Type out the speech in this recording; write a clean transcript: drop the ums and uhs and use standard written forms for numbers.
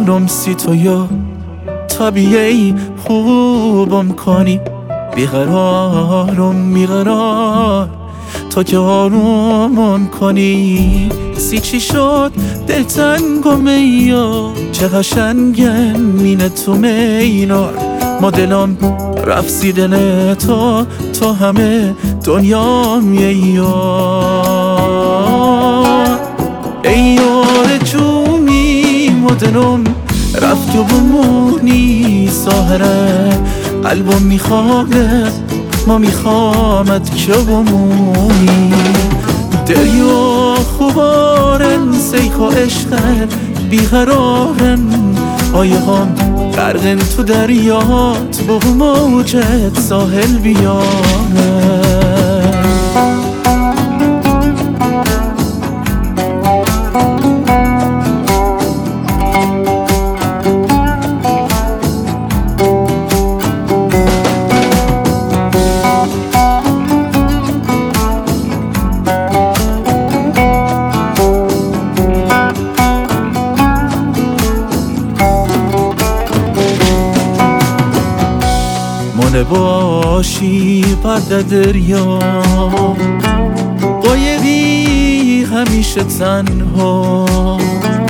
جانم سی تو یا طبیعی خوبم کنی بیقرارم میقرار تا که آرومم کنی سی چی شد دلتنگم یا چه قشنگن مینه تو مینار ما دلم رفت سی دل تو همه دنیام ای یار ای یار جونی ما دلم رفت و بمونی ساهره قلبم میخواد ما میخوامد که بمونی دریا خوبارن سیخ و عشقت بیقرارن آیه هم غرقن تو دریات با موجت ساحل بیارن مونه باشی پرد دریا قایقی همیشه تنها